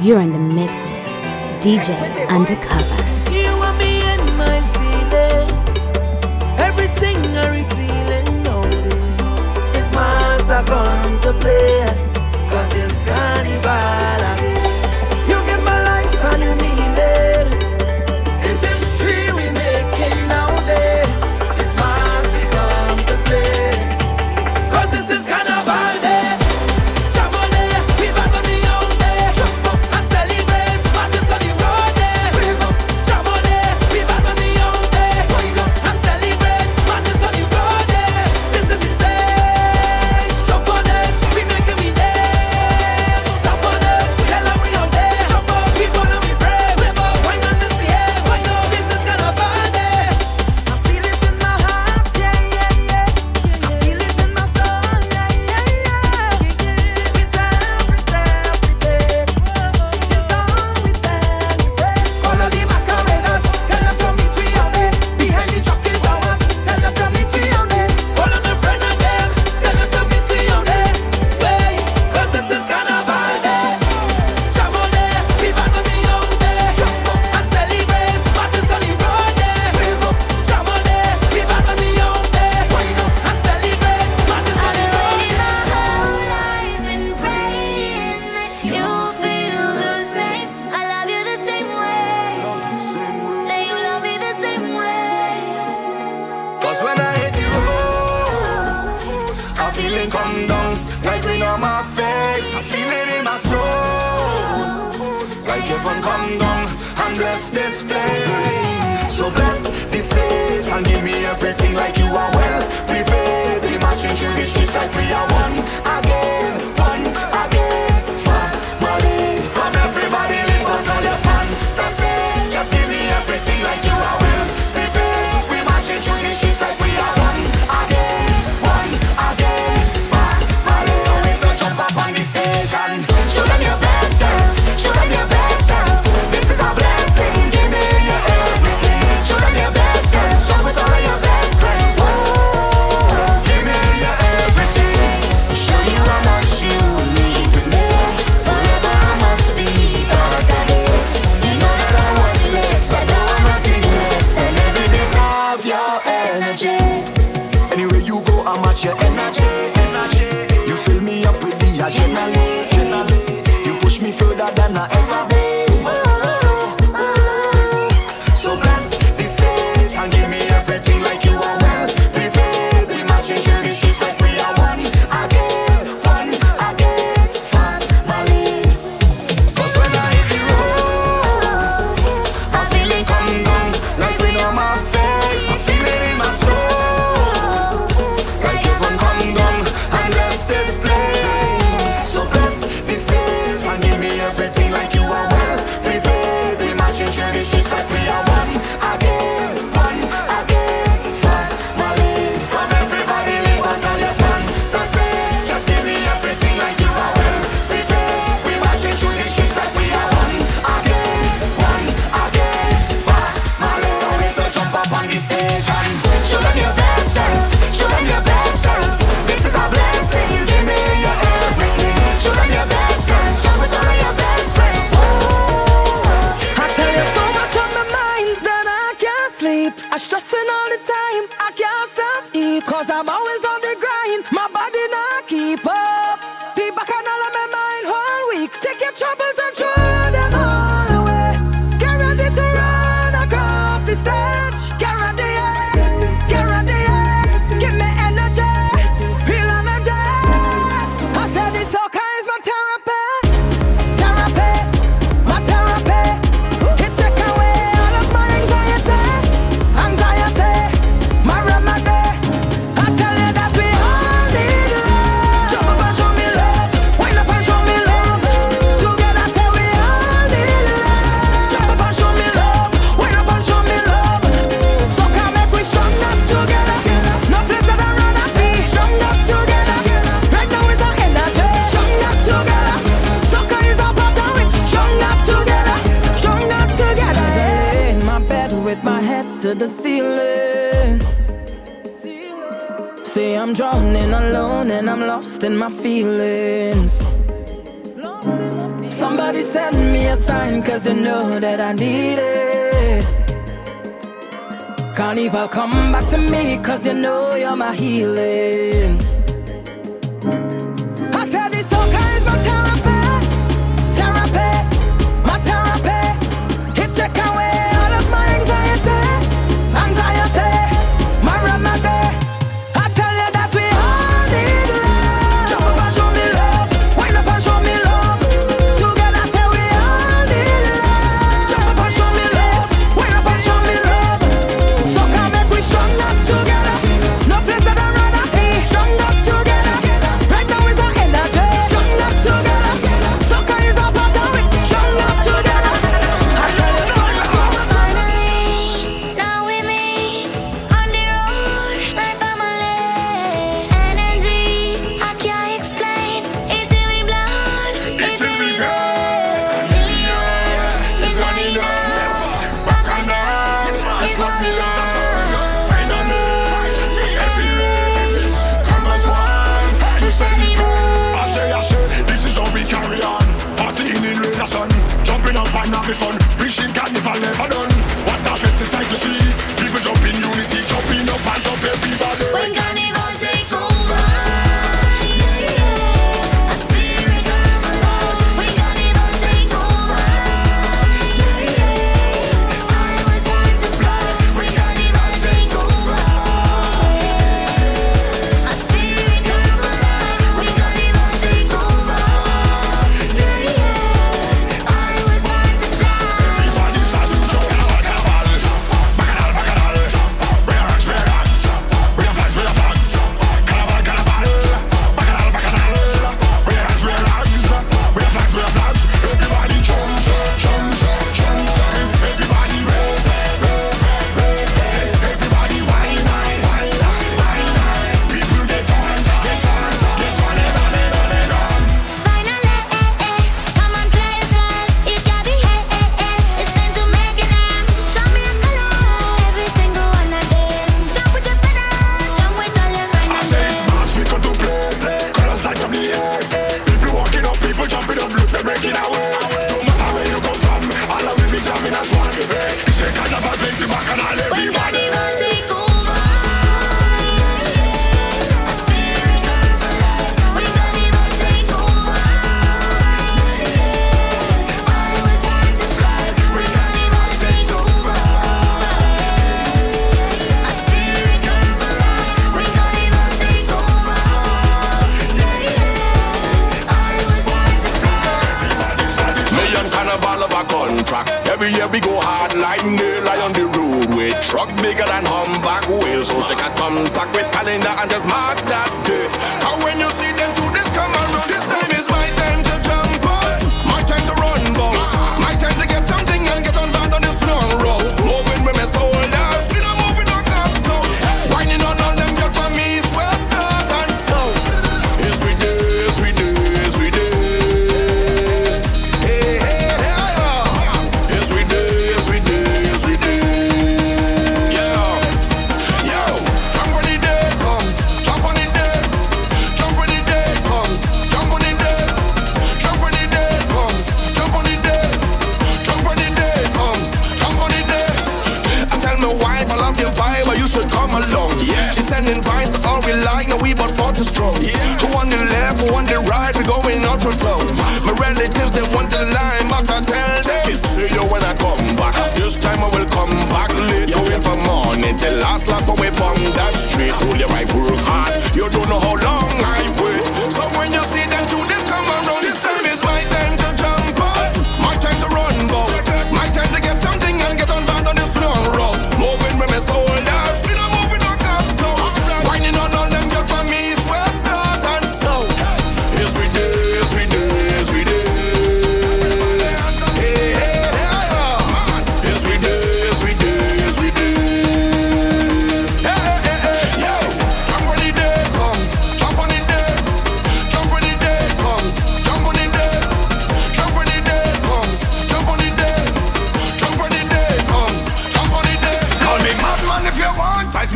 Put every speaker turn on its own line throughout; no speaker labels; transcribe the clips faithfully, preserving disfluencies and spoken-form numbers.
You're in the mix with D J Undercover.
You and me and my feelings, everything I revealing now is mass I come to play, cause it's carnival. You give my life and you mean it. This is tree we making now day. It's mass we come to play, cause this is carnival day. To the ceiling. See, I'm drowning alone and I'm lost in my feelings. Somebody send me a sign, cause you know that I need it. Carnival, come back to me, cause you know you're my healing. I said this soca is my therapy, therapy, my therapy. It take away all of my anxiety, anxiety, my remedy. I tell you that we all need love. Jump up and show me love, wind up and show me love. Together say we all need love. Jump up and show me love, wind up and show me love. So come make we strong up together. No place that I'd rather be. Strong up together. Right now is our energy. Strong up together. Soca is our part of it. Strong up together. I tell you strong up together.
Finally, now we meet on the road like family. Energy, I can't explain. It's in me blood. It's in me veins. It's running up. Back on us. It's what we love. Finally, every race come as one to celebrate.
I say, I say, this is how we carry on. Partying in rain and sun, jumping up and having fun. Wishing carnival never done. What a fest is like to see. People jump in unity, jumping up and up everybody.
When carnival takes over, a spirit comes alive. When carnival takes over, I was born to fly. When carnival takes over, a spirit comes alive. When carnival takes over, I was born to fly.
Everybody salute your carnival. Bacchanal, bacchanal. Bring your rocks, bring your rocks. Bring your flags, bring your flags. Carnival, carnival. Bacchanal, bacchanal. Bring your rocks, bring your rocks. Bring your flags, bring your flags. Everybody jump, jump, jump. Everybody rave, rave, rave, rave, rave. Everybody whine, whine, whine, whine, whine. People get on, get on, get on and on and on and on.
Finally, come on, play yourself. It got me, hey, hey, hey. It's time to make it now. Show me a color, every single one of them. Jump with your feathers, jump with all your
I say it's
friends.
mass, we come to play. Colors light up the air. People walking up, people jumping up, look, they're breaking away. No matter where you come from, all of we be jamming as one. It's a carnival, plenty bacchanal,
When
everybody.
carnival takes over, a spirit comes alive. When carnival takes over, I was born to fly. When carnival takes over, a spirit comes alive. When carnival takes over, I was born to fly.
Million carnival of a contract. Every year we go hard like nail lie on the road with truck bigger than humpback wheels. So take a thumbtack with calendar and just mark that date. And when you see them do this come around, this time is my time to jump up, my time to run bout, my time to get something and get on bound on this long road. Moving with my soldiers, we not moving on cops go. Whining on all them girls from east, west, north and south. Yes we do, yes we do, yes we do. Hey, hey, hey, oh. Yes we do, yes we do, yes we do. Yo, yo, jump when the day comes, jump on the day, jump when the day comes, jump on the day, jump when the day comes, jump on the day, jump when the day comes, jump on the day. I tell my wife I love your vibe, but you should come along. Yeah. She's sending vibes to all we like, now we but forty strong. Yeah. Who on the left, who on the right, we going out to town. My relatives they want the line, but I tell them, see you when I come back. This time I will come back late, going from morning till last lap away from that street. Hold your right, work hard. You don't know how long I wait. So when you see them do this come around, this time is my time to jump up, my time to run bout, my time to get something and get on bound on this long road. Moving with my soldiers, we not moving on cops go. Whining on all them girls from east, west, north and south. Yes we do, yes we do, yes we do. Hey, hey, hey, oh. Yes we do, yes we do, yes we do. Hey, hey, hey, yo, jump when the day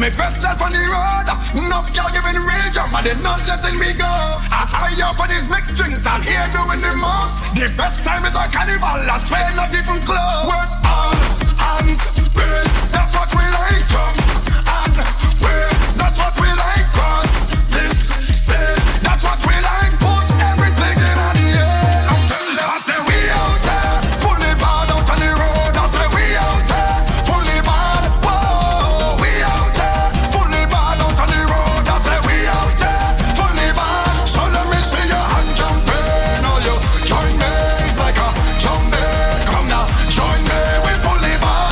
Me best self on the road. Enough girl giving real jump, and they not letting me go. I eye out for these mixed drinks, and here doing the most. The best time is a carnival, I swear not even close. We're all hands raised, that's what we like. Jump and wave, that's what we like. Cross this stage, that's what we like. Put everything in the air. I'm telling you, I say we out there, fully bad out on the road. I say we out there, fully bad. Whoa, we out there, fully bad out on the road. I say we out there, fully bad. So let me see your hand jumping. All you join me, it's like a jump. Come now, join me, we fully bad.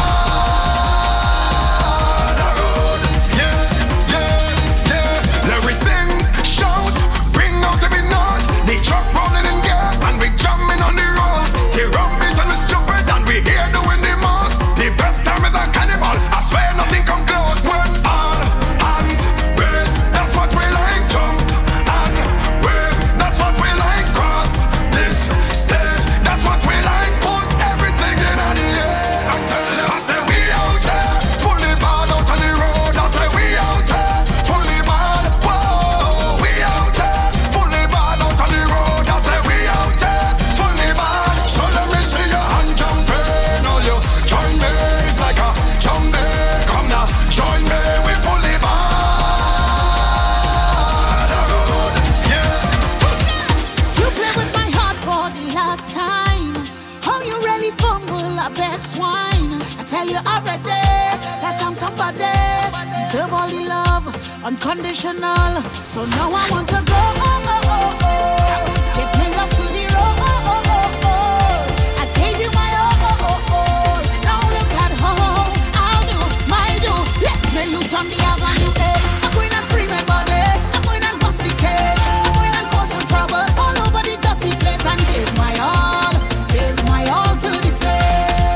Unconditional, so now I want to go. Oh, oh, oh, oh. Give me love to the road. Oh, oh, oh, oh. I gave you my oh, oh, oh, oh. Now look at how I'll do my do. Let me loose on the avenue. Eh. I'm going and free my body. I'm going and bust the cage. I'm going and cause some trouble all over the dirty place and give my all, give my all to the stage.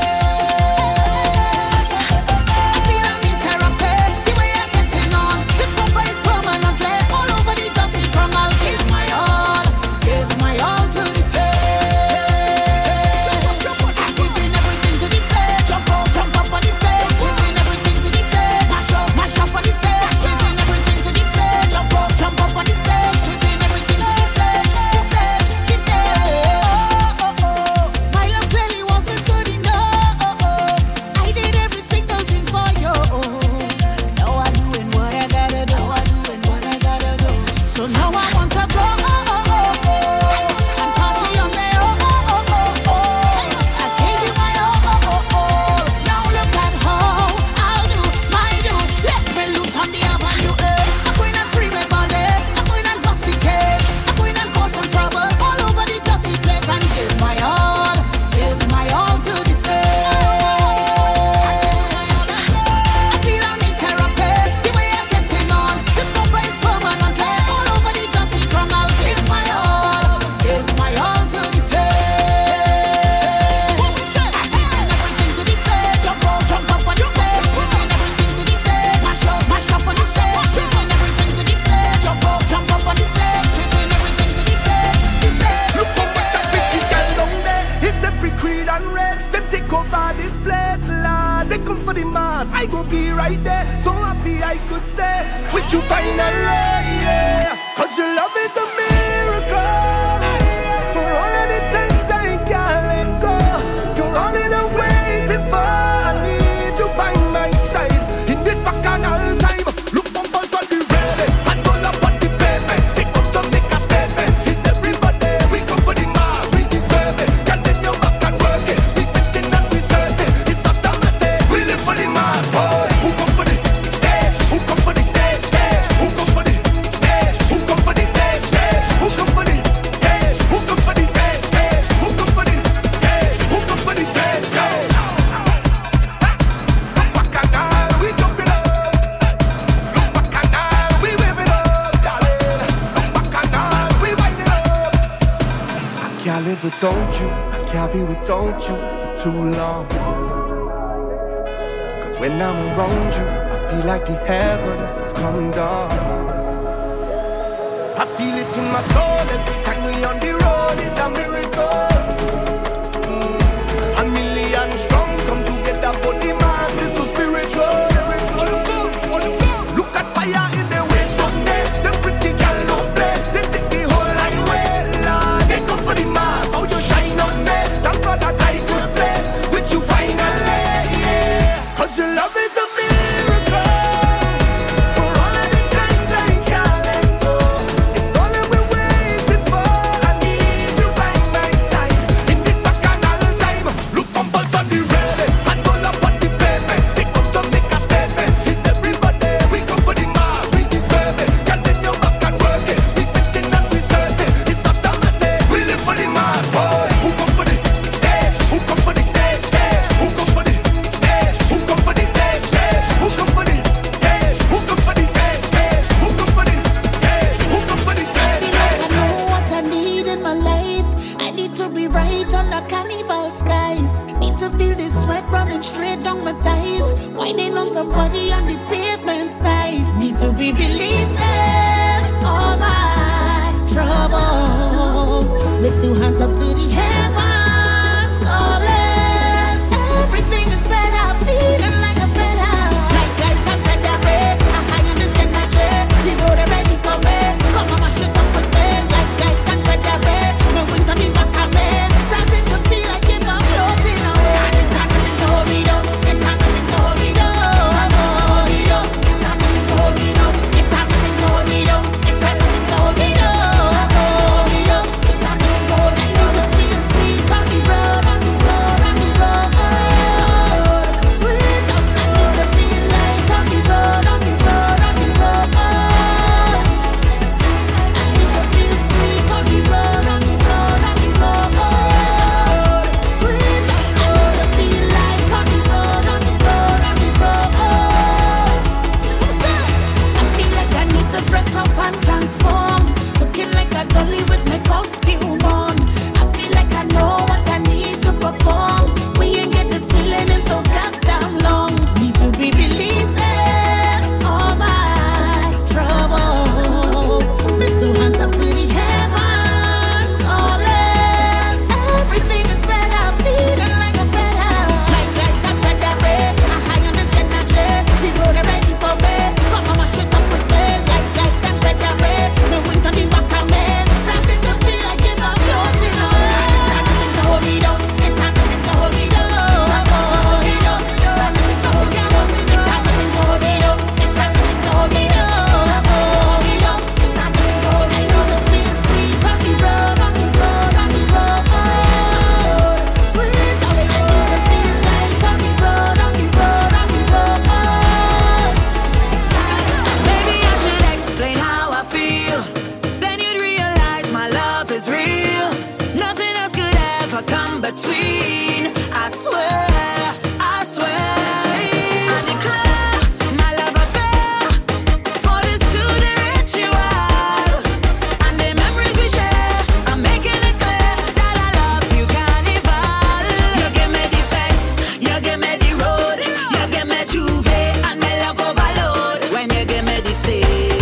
Without you, I can't be without you for too long. Cause when I'm around you, I feel like the heavens is coming down. I feel it in my soul every time we on the road, it's a miracle. Mm. A million strong come together for the masses, so spiritual. All the good, all the good.
be releasing all my troubles. With two hands up to the heavens, calling. Everything is better, feeling like a better. Like lights and better red, a high in the cemetery. The road are ready for me. Come on, my shit up with me. Like lights and better red, my wings on the back of me. Starting to feel like if I'm floating away. And it's hard nothing to hold me down. It's hard nothing to hold me down. Hold me down. It's hard nothing to hold me down. It's hard nothing to hold me down. It's hard nothing to hold me down. Hold me down. It's hard nothing to hold me down. I know the feel sweet on the road, on the road, on the road. Sweet, I need to feel light on the road, on the road, on the road. I need to feel sweet on the road, on the road, on the road. Sweet, I need to feel light on the road, on the road, on the road. I feel like I need to dress up and transform, looking like a dolly with my costume on. I feel like I know what I need to perform. We ain't get this feeling in so goddamn long. Need to be releasing all my troubles. With two hands up to the heavens, calling. Everything is better, feeling like a better. Like lights and better red, a high on the cemetery. The road are ready for me. Come on, my shit up with me. Like lights and better red, my wings on the back of me. Starting to feel like if I'm floating away. It's hard nothing to hold me down. It's hard nothing to hold me down. Hold me down. It's hard nothing to hold me down. It's hard nothing to hold me down. It's hard nothing to hold me down. Hold me down. It's hard nothing to hold me down. I know the feel sweet on the road, on the road, on the road. Sweet, I need to feel light on the road, on the road, on the road.
Maybe I should explain how I feel. Then you'd realize my love is real. Nothing else could ever come between. I swear, I swear. I declare my love affair. For this to the ritual. And the memories we share. I'm making it clear that I love you, Carnival. You give me the facts, you give me the road, you give me Juve and my love overload. When you give me the stage,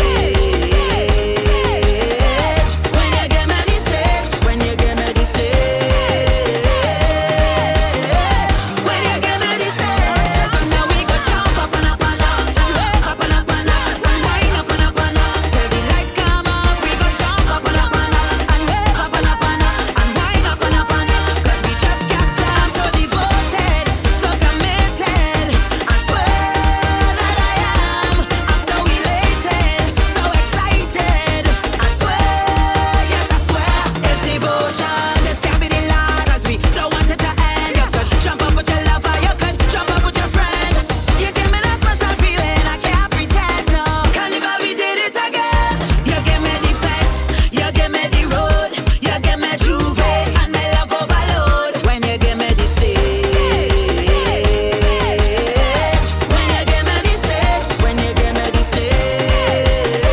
when you give me the stage, when you give me the stage, when you give me the stage. So now we go jump up and up and up, wave up and up and up, and wind up and up and up. Till the lights come up, we go jump up and up and up, and wave up and up and up, and wind up and up and up. 'Cause we just can't stop, so devoted, so committed. I swear that I am. I'm so elated, so excited. I swear, yes I swear, it's devotion. This can't be the last, 'cause we don't want it to end. You could jump up with your lover, you could jump up with your friend. You give me that special feeling, I can't pretend, no. Carnival, we did it again. You give me the facts, you give me the road, you give me Juve and my love overload. When you give me the stage, when you give me the stage, when you give me the stage,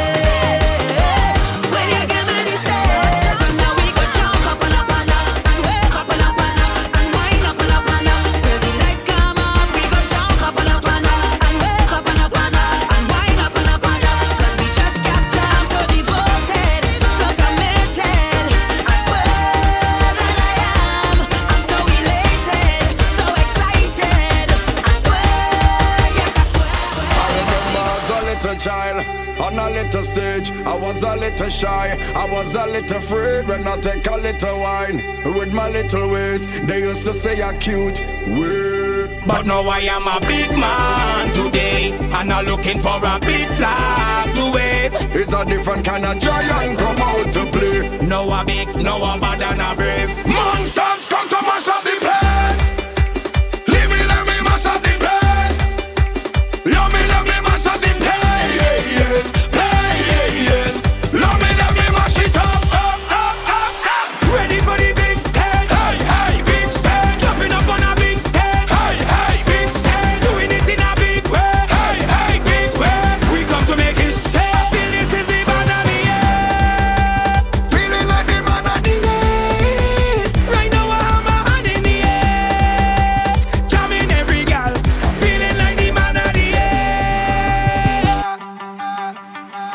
when you give me the stage. So now we go jump up and up and up, and wave up and up and up, and wind up and up and up. Till the lights come up, we go jump up and up and up, and wave up and up and up, and wind up and up and up. 'Cause we just can't stop, so devoted, so committed. I swear that I am. I'm so elated, so excited. I swear, yes I swear.
I remember as a little child on a little stage. I was a little shy, I was a little afraid when I take a little wine with my little ways. They used to say I'm cute, weird.
But now I am a big man today, and I'm looking for a big flag to wave.
It's a different kind of giant come out to play.
No a big, no a bad and a brave.
Monsters come to mash up the place. Leave me, let me mash up the place. Love me, let me mash up the place. Yes, play, yes. Love me, let me mash it up, up, up, up, up.
Ready for the big stage. Hey, hey, big stage. Jumping up on a big stage. Hey, hey, big stage. Doing it in a big way. Hey, hey, big way. We come to make it say. I feel this is the band of the year.
Feeling like the man of the day.
Right now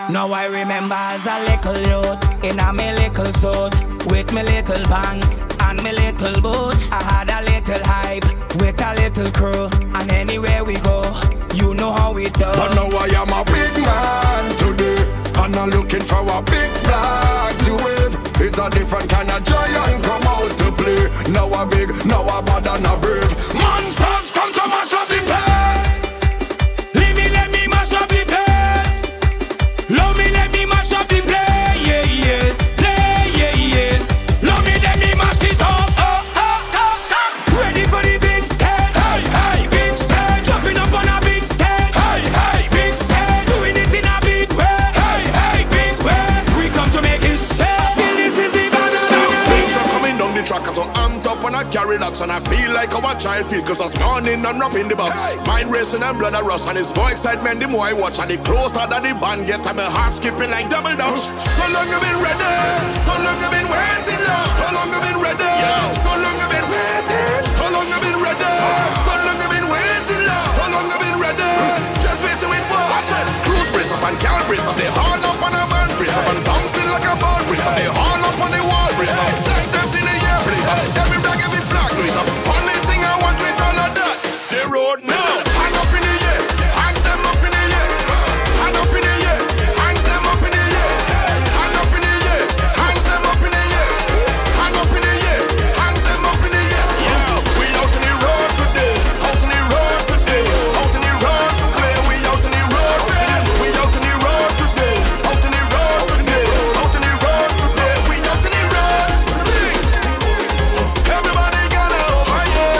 Now I remember as a little youth in a me little suit with me little pants and me little boot. I had a little hype with a little crew, and anywhere we go, you know how we do.
But now I am a big man today, and I'm looking for a big flag to wave. It's a different kind of giant come out to play. Now a big, now a bad and a brave. Monsters come to mash up the place.
Leave me, let me mash up the place. Love me, let me mash up the play, yeah, yes. Play, yeah, yes. Love me, let me mash it up, up, up, up, up. Ready for the big stage. Hey, hey, big stage. Jumping up on a big stage. Hey, hey, big stage. Doing it in a big way. Hey, hey, big way. We come to make it safe. Feel this is the banana.
Big truck coming down the track, so amped up when I carry locks, and I feel like how a child feel, cause this morning I'm rapping the box. Hey. Mind racing and blood a rush, and it's more excitement the more I watch, and the closer that the band get, and my heart skipping like double dutch. So long I've been ready, so long I've been waiting, love. So long I've been ready, yeah. So long I've been waiting, so long I've been ready, so long I've been waiting, love. So long I've been ready, just wait till it was. Cruise brace up and can't brace up, they haul up on a man, brace up and bouncing like a ball, brace up, they haul up on the wall, brace up, lighters in the air, blaze up, every flag, every flag, brace up. Only thing I want with all of that, the road now, hand up in the air, hands them up in the air, hand up in the air, hands them up in the air, hand up in the air, hands them up in the air, hand up in the air, hands them up in the air. Yeah, we out in the road today, out in the road today, out in the road to play. We out in the road, man. We out in the road today, out in the road today, out in the road today. We out in the road. Sing, everybody got over here.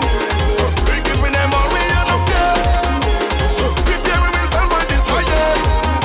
We giving them all we are no fear. Preparing ourselves for this fire,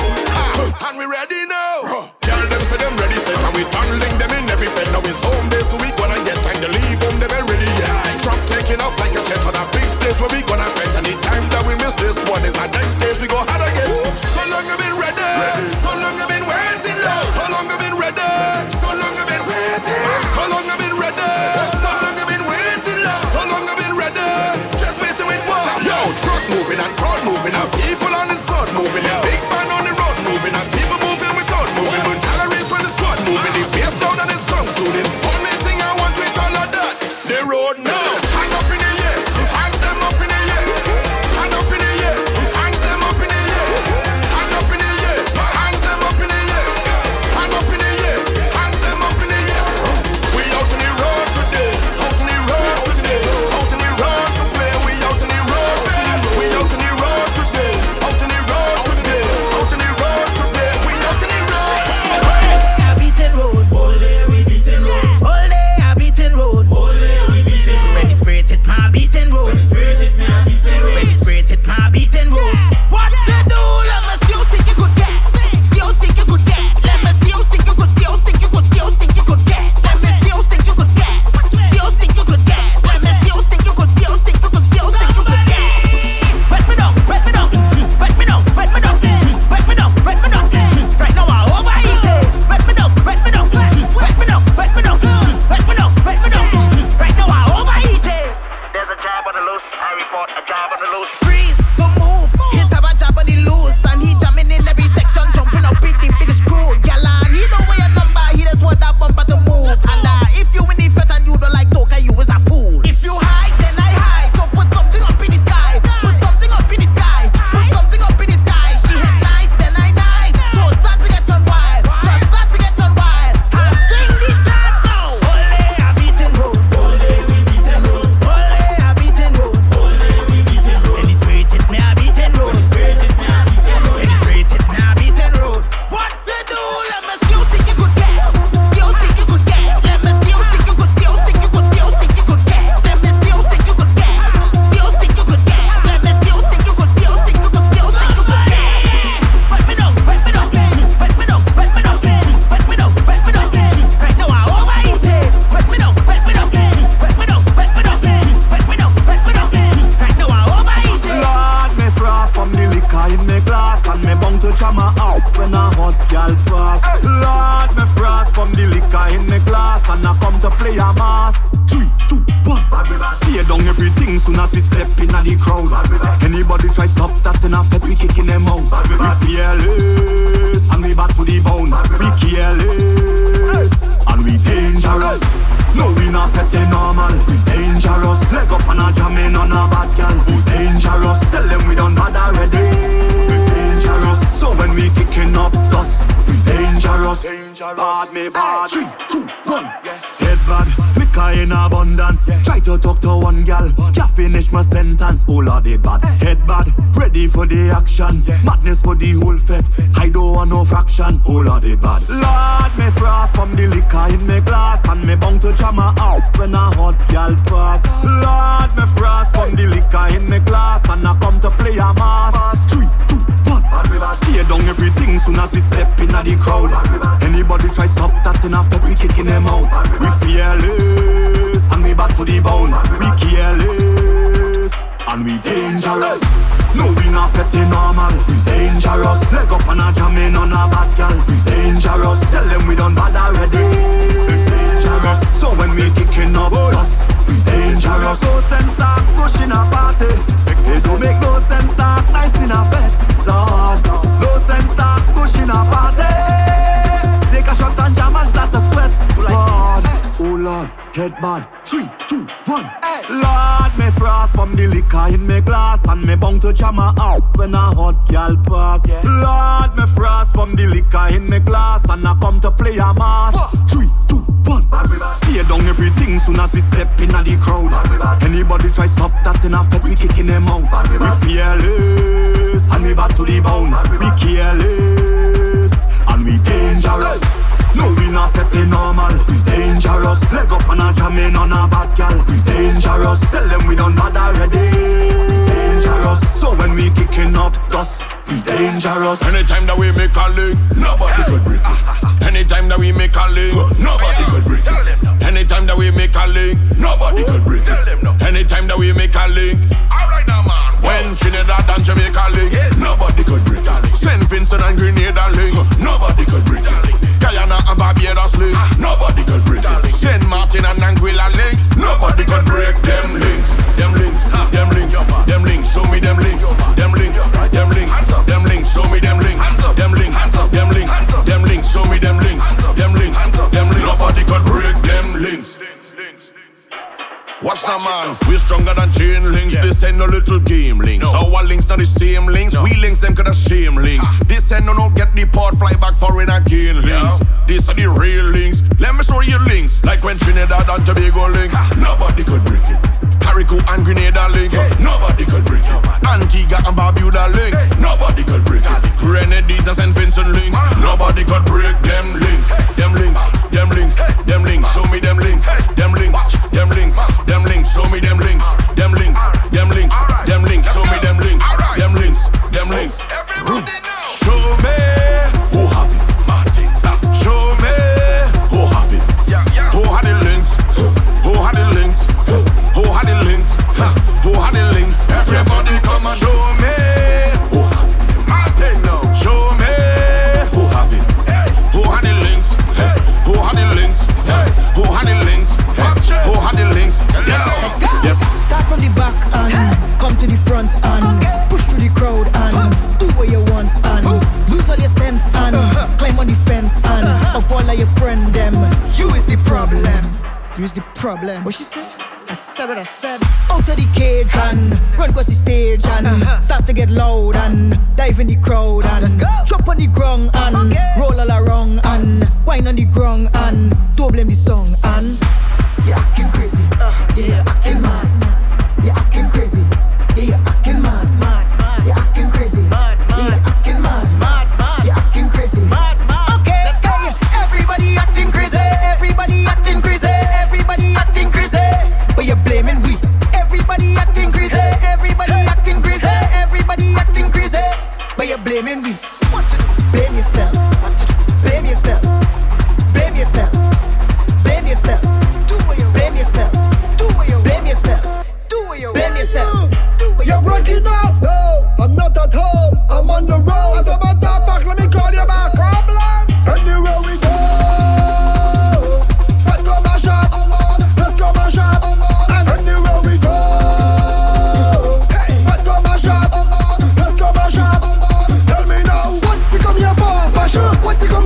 and we ready now. Tell them say them ready set, and we tunneling them in every fed. Now it's home day, so we gonna get time to leave home. Them ready, yeah. Truck taking off like a jet on a big stage where we gonna fight. Anytime that we miss this one is our next stage. We go hard again. So long I've been ready, so long I've been waiting, love. So long I've been ready, so long I've been waiting, so long I've been ready, so long I've been waiting, love. So long I've been ready, just wait till it was. Yo, truck moving and crowd moving, and people on the side moving, and big band on the road moving, and people moving without moving, with galleries when the squad moving, the bass down and the song soothing. Only thing I want with all of that, the road now. Hand up in the air, hands them up in the air, hand up in the air, hands them up in the air, hand up in the air, hands them up in the air, hand up in the air, hands them up in the air. We out in the road today, out in the road today, out in the road to play. We out in the road, man. We out in the road today, out in the road today, out in the road today. We out in the road.
I beating road, all day we beating road, all day I beating road, all day we beating road. When the spirit hit my beating road, when the spirit hit my beating road, when the spirit hit my beating road. What to do? Let me see how stick you could get, see how stick you could get. Let me see how stick you could, see how stick you could, see how stick you could get. Let me see how stick you could get, see how stick you could get. Let me see how stick you could, see how stick you could, see how stick you could get. Wet me down, wet me down, wet me down, wet me down, wet me down, wet me down. Right now I overheat it. Wet me down, wet me down, wet me down, wet me down, wet me down, wet me down. Right now I overheat it.
There's a job on the loose. I report a job on the loose.
Freeze, don't move. Hit have a job on the loose, and he jamming in every section, jumping up with the biggest crew. Galan, he know where your number, he just want that bumper to move. And uh, if you in the fete and you don't like soca, you is a fool. If you high, then I high. So put something up in the sky, put something up in the sky, put something up in the sky. She hit nice, then I nice. So start to get on wild, just start to get on wild. And sing the chant now. Ole, I beating road, ole, we beating road, ole, I beating road, ole, we beating road. When the spirit hit me, I beating road. When the spirit hit me, I beating road. When the spirit hit me, I beating road. What to do? Let me see how stick you could get, see how stick you could get. Let me see how stick you could, see how stick you could, see how stick you could get. Let me see how stick you could get, see how stick you could get. Let me see how stick you could, see how stick you could, see how stick you could get. Wet me down, wet me down, wet me down, wet me down, wet me down, wet me down. Right now I overheat it. Wet me down, wet me down, wet me down, wet me down, wet me down, wet me down. Right now I overheat it.
Lord, me frost from the liquor in me glass, and me bound to jam her out when a hot gal pass. Lord, me frost from the liquor in me glass, and I come to play a mass. Three, two, one. Tear down everything soon as we step in the crowd. Anybody try stop that in a fet, we kicking them out. We fearless and to the bone. We careless and we dangerous. No, we not fetting normal. We dangerous. Leg up and a jamming on a bad gal. We dangerous. Tell them we done bad already. We dangerous. So when we kicking up dust, we dangerous. Bad me bad. Three, two, one. Head bad. Liquor in abundance. Try to talk to one gal. Can't finish my sentence. Oh Lord, it bad. Head bad. Ready for the action. Madness for the whole fete. I don't want no fraction. Oh Lord, it bad. Lord, me frost from the liquor in me glass. And me bound to jam her out when a hot gal pass. Lord, me frost from the liquor in me glass. And I come to play a mass. Three, two, one. Tear down everything soon as we step in the crowd. Anybody try stop that in a fed, we kicking them out. We fearless and we back to the bone. We careless and we dangerous. No, we not fetting normal. We dangerous. Leg up and a jamming on a bad gal. We dangerous. Tell them we done bad already. We dangerous. So when we kicking up us, we dangerous. No sense start pushing a party. It don't make no sense start nice in a fete. Lord, no sense start pushing a party. Take a shot and jam and start to sweat. Lord, oh Lord, head bad. Three, two, one. Lord, me frost from the liquor in me glass. And me bound to jam her out when a hot gal pass. Lord, me frost from the liquor in me glass. And I come to play a mass. Three, two, one. Tear down everything soon as we step in the crowd. Anybody try stop that in a fed, we kicking them out. We fearless and we back to the bone. We careless and we dangerous. No, we not fetting normal. We dangerous. Leg up and a jamming on a bad gal. We dangerous. Tell them we done bad already. We dangerous. So when we kicking up dust, we dangerous.
Anytime that we make a link, nobody could break it. Anytime that we make a link, nobody could break it. Anytime that we make a link, nobody could break it. Anytime that we make a link, alright now man. When Trinidad and Jamaica link, nobody could break it. Saint Vincent and Grenada link, nobody could break it. Guyana and Barbados link, nobody could break it. Saint Martin and Anguilla link, nobody could break them links. Them links, them links, them links. Show me them links, them links, them links, them links. Show me them links, them links, them links, them links. Show me them links, them links, them links. Nobody could break them links. Watch that man, we stronger than chain links. Yeah. This ain't no little game links. No. Our links not the same links. No. We links them coulda shame links. Ah. This ain't no no get the port fly back foreign again links. Yeah. These are the real links. Let me show you links. Like when Trinidad and Tobago link, ah. Nobody could break it. Carrico and Grenada link, hey. Nobody could break it. Antigua and Barbuda link, hey. Nobody could break it. Grenadines and Saint Vincent link, ah. Nobody could break them links. Them links, them links, them links. Show me them links, them links, them links. Them links, show me them links, them links, them links, them links, show me them links, them links, them links. Show me who have it. Show me who have it. Who had the links? Who had the links? Who had the links? Who had the links? Everybody come and show me who have it. Martin, no. Show me who have it. Who had the links? Who had the links? Who had the links? Who had the links?
Let's go. Yep. Start from the back and come to the front and push through the crowd and do what you want and lose all your sense and climb on the fence and of all of your friend them. You is the problem. You is the problem. What she said? I said what I said. Out of the cage and run across the stage and start to get loud and dive in the crowd and drop on the ground and roll all around and whine on the ground and don't blame the song and you're acting crazy, yeah, you're acting mad, you're acting crazy, yeah, you're acting mad, you're acting crazy, yeah, you're acting mad, you're acting crazy. Okay, let's go. Everybody acting crazy, everybody acting crazy, everybody acting crazy, but you're blaming we. Everybody acting crazy, everybody acting crazy, everybody acting crazy, but you're blaming we. Blame yourself, blame yourself, blame yourself, blame yourself. Blame yourself. Blame yourself. Blame yourself.
You're breaking up. No, I'm not at home. I'm on the road. As a matter of fact, let me call you back. Anywhere we go, let's go my shot. Let's go my shot. And anywhere we go, let's go my shot. Let's go my shot. Tell me now, what you come here for? Passion. What you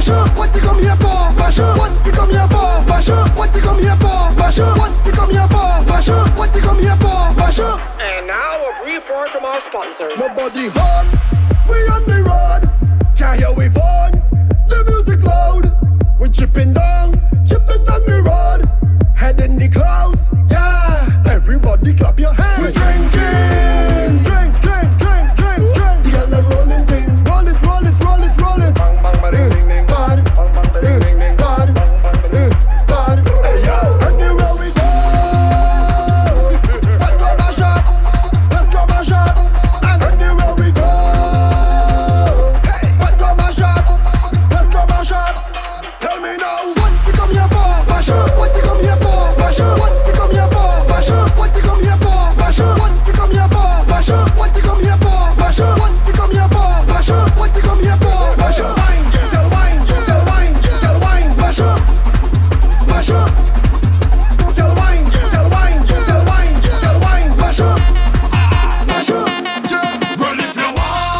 Mash up. What you come here for? Mash up. What you come here for? Mash up. What you come here for? Mash up. What you come here for? Mash up. What you come here for? Mash up.
And now a brief word from our sponsors.
Nobody home. We on the road. Can't hear we phone. The music loud. We chipping down, chipping down the road. Head in the clouds. Yeah. Everybody clap your hands. We drinking. Drink, drink, drink, drink, drink. The yellow rolling thing. Roll it, roll it, roll it, roll it. Bang, bang, bang, ding, ding, bang. Bang, bang, ding, ding, ding, bang. Bang, bang, bang. Hey yo, anywhere we go. Let's go mash up. Let's go mash up. And anywhere we go. Let's go mash up. Let's go mash up. Tell me now, what you come here for? Mash up. What you come here for? Mash up. What you come here for? Mash up. What you come here for? Mash up. What you come here for? Mash up. What you come here for? Mash up. What you come here for? Mash up. What you come here for? Mash up. Wine, tell wine, tell wine, tell wine. Mash up. Mash up. Tell wine, tell wine, tell wine, tell wine. Mash up. Mash up.
Well, if you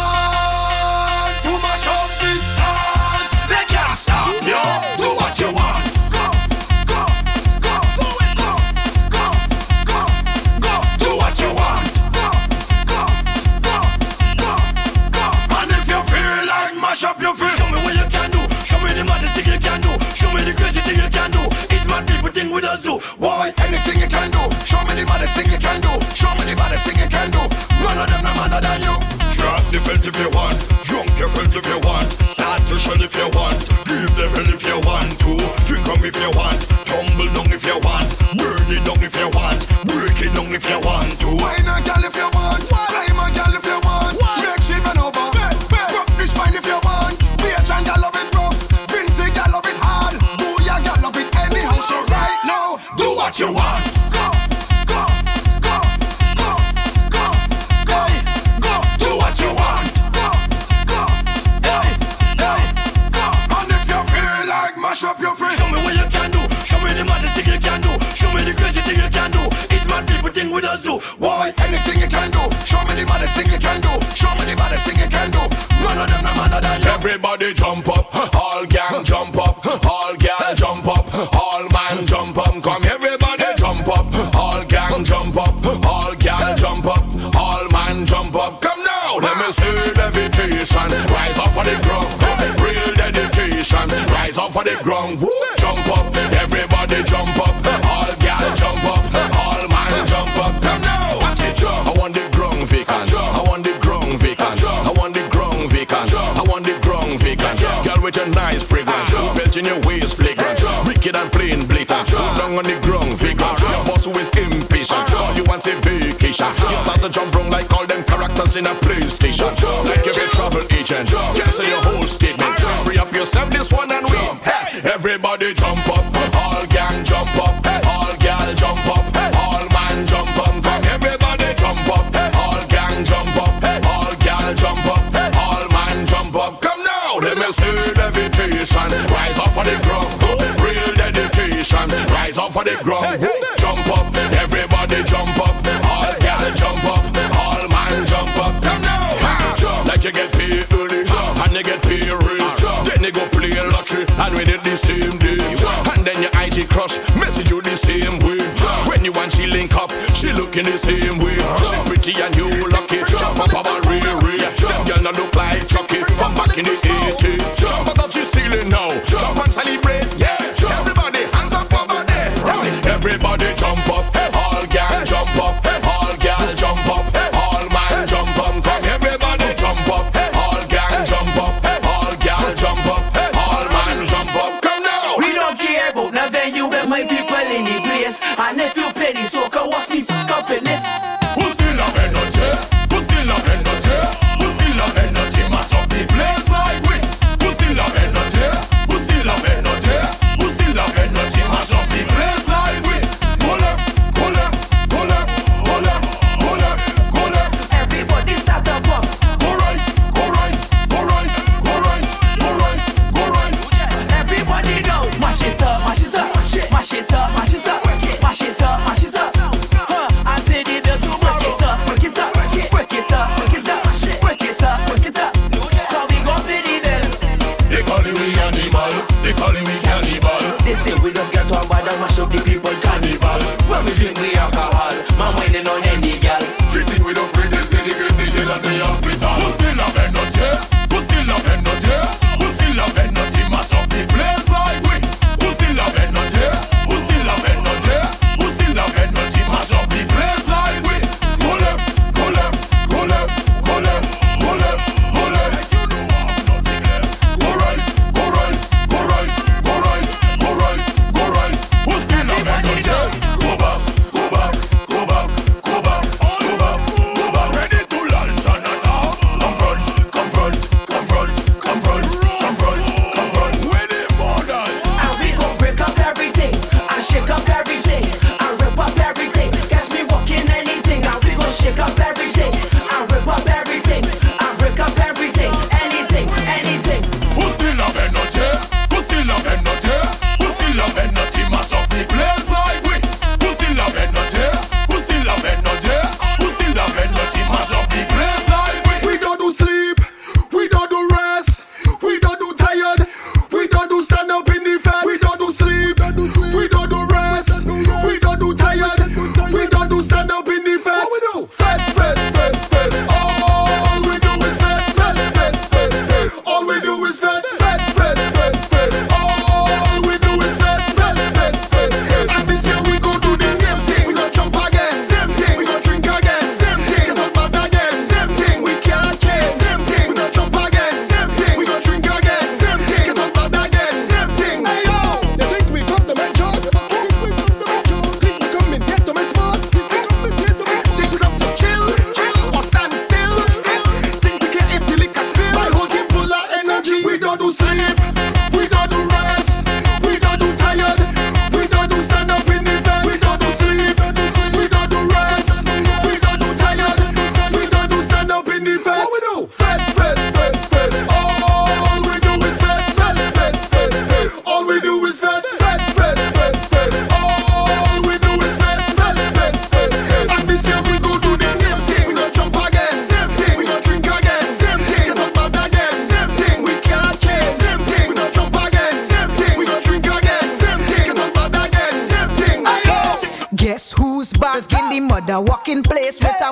want to mash up these stars, they can't stop you. Do what you want. Go, go, go, do it. Go, go, go, go. Do what you want. Go, go, go, go, go. And if you feel like mash up your feel, show me what you can do. Show me the maddest thing you can do. Show me the crazy thing you can do. It's mad people thing with us do. Why? Anything you can do. Show me the maddest thing you can do. Show me the baddest thing you can do. None of them no madder than you. Drop the fence if you want. Drunk your friends if you want. Start to shell if you want. Give them hell if you want to. Drink them if you want. Tumble down if you want. Burn it down if you want. Break it down if you want to. Wine a girl if you want. Climb a girl if you want. Make she bend over. Rock the spine if you want. Beach and girl love it rough. Vincy girl love it hard. Booyah girl love it anyhow. So right now, do what you want. Go, go, go, go, go, go, go. Do what you want. Go, go, hey, hey, go. And if you feel like mash up your friend, show me what you can do. Show me the maddest thing you can do. Show me the crazy thing you can do. It's mad people thing with us do. Why? Anything you can do. Show me the maddest thing you can do. Show me the baddest thing you can do. None of them no madder than you. Everybody jump up. All gang jump up. All gal jump up. All man jump up. Come everybody jump up. All gang jump up. All gal jump up. All man jump up. Come now. Let me see levitation. Rise up for the ground. Real dedication. Rise up for the ground. Jump up. Everybody jump up. All gal jump up. All man jump up. Come now. Watch it jump. I want the ground vacant. I want the ground vacant. I want the ground vacant. I want the ground vacant. Girl with your nice fragrance. Belt in your waist flagrant. Wicked and plain blatant. Go down on the ground vacant. Your boss who is impatient. Call you and say vacation. You start to jump wrong like all them characters in a PlayStation. Like you're a travel agent. Cancel your whole statement. Free up yourself this one and we. Hey, everybody jump up. All gang jump up. All gal jump up. All man jump up. Come everybody jump up. All gang jump up. All gal jump up. All man jump up. Come now. Let me see levitation. Rise up for the ground. Real dedication. Rise up for the ground. Jump up. Everybody jump up. All gal jump up. All man jump up. Come now. Like you get paid early and you get paid raise. Then you go play a lottery and win it the same day. And then your I G crush message you the same way. When you want she link up, she looking the same way. She pretty and you lucky. Jump up about real real. Them girl not look like Chucky from back in the eighties. Jump up the ceiling now. Jump and celebrate. Yeah. Everybody hands up over there. Everybody jump up. All gang jump up. All gal jump up. All man jump up. Come everybody jump up. All gang jump up. All gal jump up. All man jump up. Come now.
We don't care about no venue where my people in the place. And if you play the soca, what's the fuck up in this?
Who still have energy?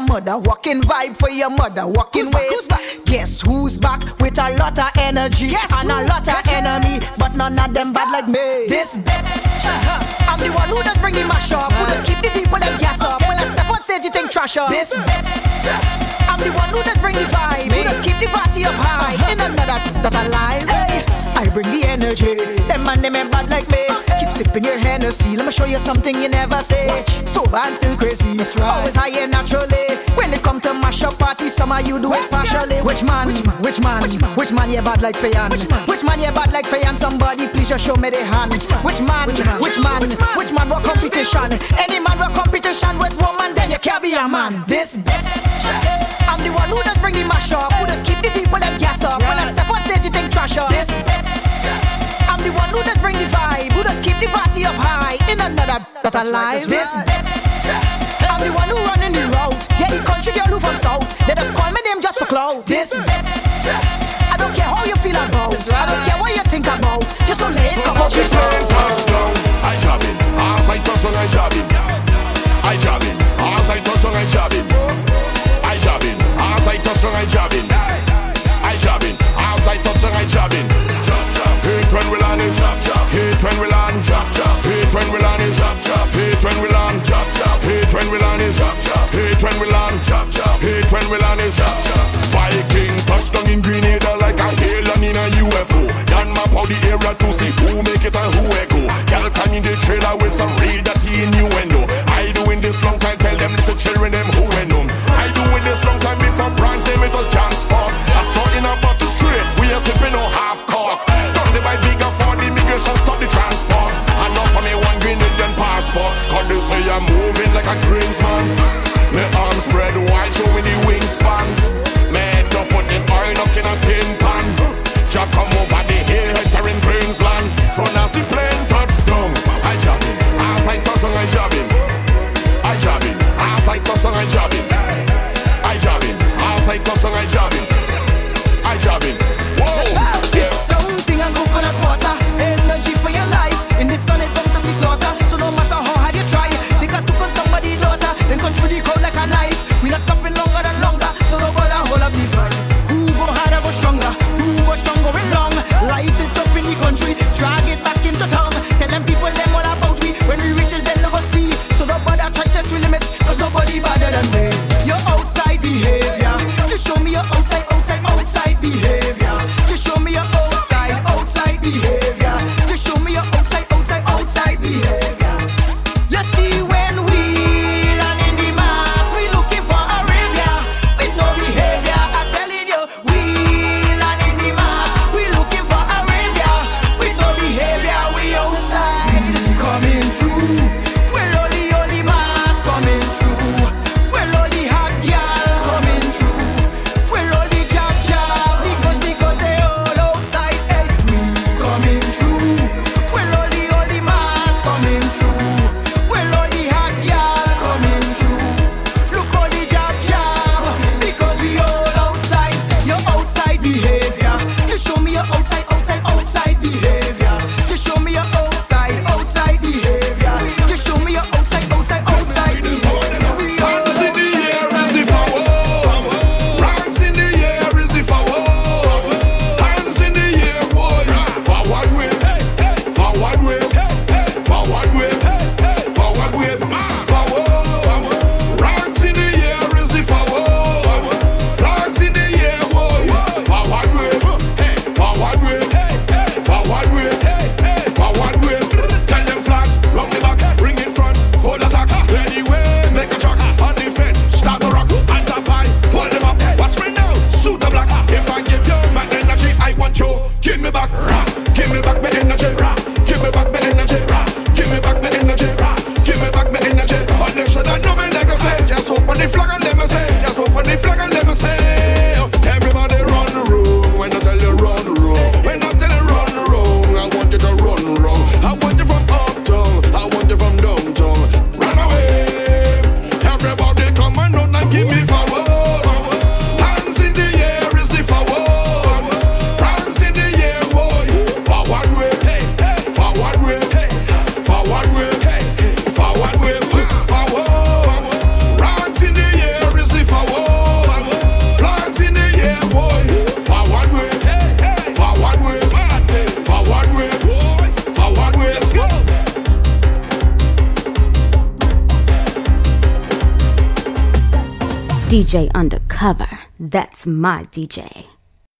mother, walking vibe for your mother, walking ways. Guess who's back with a lot of energy yes, and a lot of enemy, but none of them bad like me. This bitch, I'm the one who does bring the mash up, who does keep the people them gas up. When I step on stage, you think trash up. This bitch, I'm the one who does bring the vibe, who does keep the party up high. In another that alive, hey, I bring the energy. Them man them ain't bad like me. Keep sipping your Hennessy. Let me show you something you never say. Sober and still crazy. That's right. Always high and naturally. When it come to mash up parties, some of you do it partially. Which man? Which man? Which man? Which man? Which man you bad like Fayan? Which man? Which man you bad like Fayan? Somebody please just show me the hand. Which man? Which man? Which man? Which man? Which man? Which man? What competition? Any man what competition with woman, then you can't be a man. This bitch, I'm the one who does bring the mash up, who does keep the people them gas up. When I step on stage, you think trash up. This bitch, I'm the one who does bring the vibe, who does keep the party up high. In another that alive. This bitch, I'm the one who running the route. Yeah, the country girl who from south, they just call my name just for clout. This bitch, I don't care how you feel about, I don't care what you think about. Just don't let it come out your
touchdown. I jabbing, as I touch on I jabbing. I jabbing, as I touch on I jabbing. I jabbing, as I touch on I jabbing. I jabbing, as I touch on I jabbing. Hate when we land is hate when we land, hate when we land is hate when we land, hate when we land is hate when we land, hate when we land is Viking touchdown in Grenada like a alien in a U F O. Dan map out the area to see who make it and who echo. Girl come in the trailer with some real dirty innuendo. I doing this long time, tell them little children them who and them. I doing this long time before brands name it was transport. I saw in a bottle straight, we are sipping on half cock. Done the by bigger for the immigration, stop the transport. Enough for me one Grenadian passport. Cause they say I'm moving like a Greensman. My arms spread wide, showing the wingspan. My head to foot in oil up in a tin pan. Jack come over the hill, entering Queensland. So now the plane touchdown. I jabbing, as I touch on I jabbing. I jabbing, as I touch on I jabbing. I jabbing, as I touch on I jabbing. I jabbing. Whoa,
sip something and coconut water. Energy for your life. In the sun it don't to be slaughter. So no matter how hard you try, take a took on somebody's daughter, then control the cold like a knife. We not stopping longer than longer. So no bother hold up the fight. Who go harder go stronger? Who go strong going long? Light it up in the country, drag it back into town. Tell them people them all about we. When we reaches then they go see. So no bother try test we limits, cause nobody better than me. Your outside behavior, just show me your outside, outside, outside behavior. Just show me your outside, outside behavior. Just show me your outside, outside, outside behavior. You see when we land in the mass, we looking for a rivier with no behavior. I'm telling you, we land in the mass, we looking for a rivier with no behavior. We outside coming through. Well, all the all the mass coming through. Well, all the hot girl coming through. Well, all the jab jab because
D J Undercover, that's my D J.